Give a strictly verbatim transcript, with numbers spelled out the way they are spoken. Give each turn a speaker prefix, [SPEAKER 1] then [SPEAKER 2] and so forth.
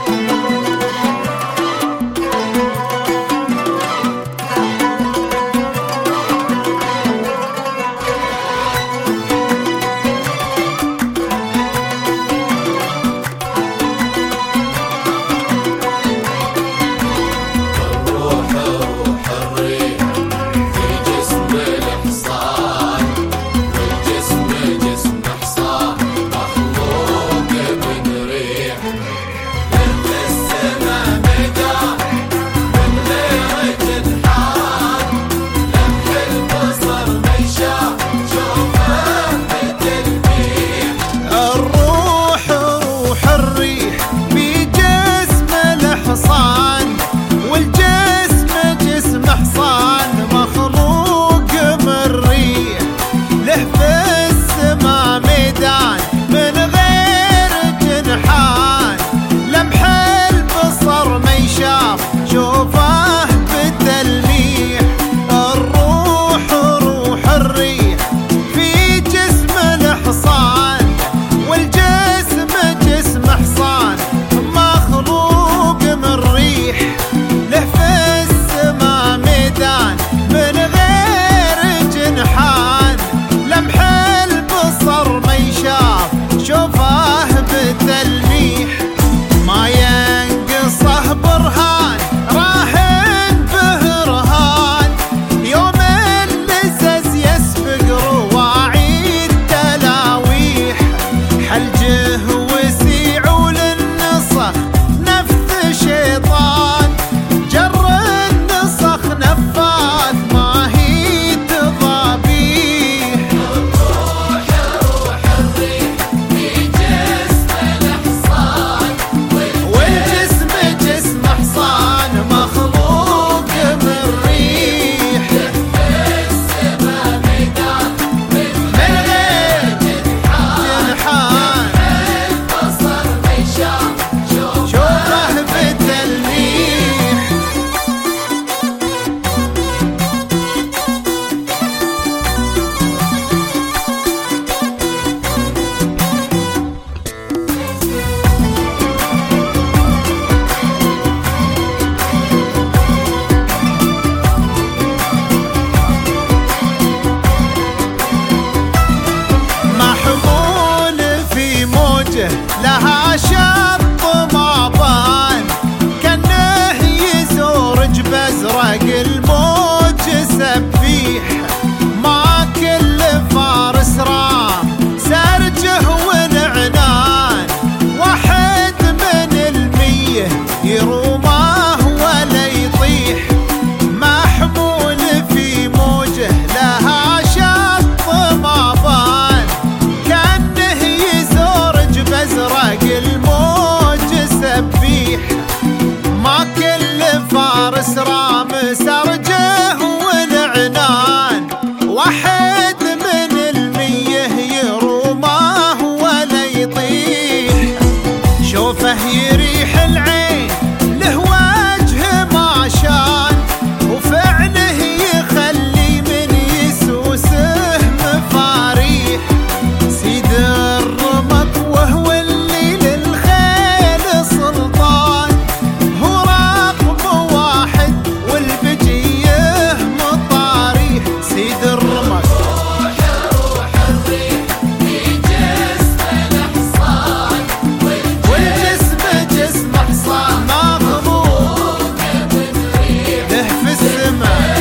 [SPEAKER 1] لها شط ما بان كأنه يزورج بازرق الموج سبيح ما كل فارس رام سرجه ونعنان واحد من المية يرومه ولا يطيح محمول في موجه لها شط ما بان كأنه يزورج بازرق الموج سبيح ما كل فارس رام سرجه ونعنان واحد من المية يرومه ولا يطيح شوفه يريح العين له وجه ما شان وفعله يخلي من يسوسه مفاريح سيد الرمق وهو اللي للخيل سلطان هو رقم واحد والبجيه مطاريح سيد الرمق والجسم جسم حصان مغروق له في السماء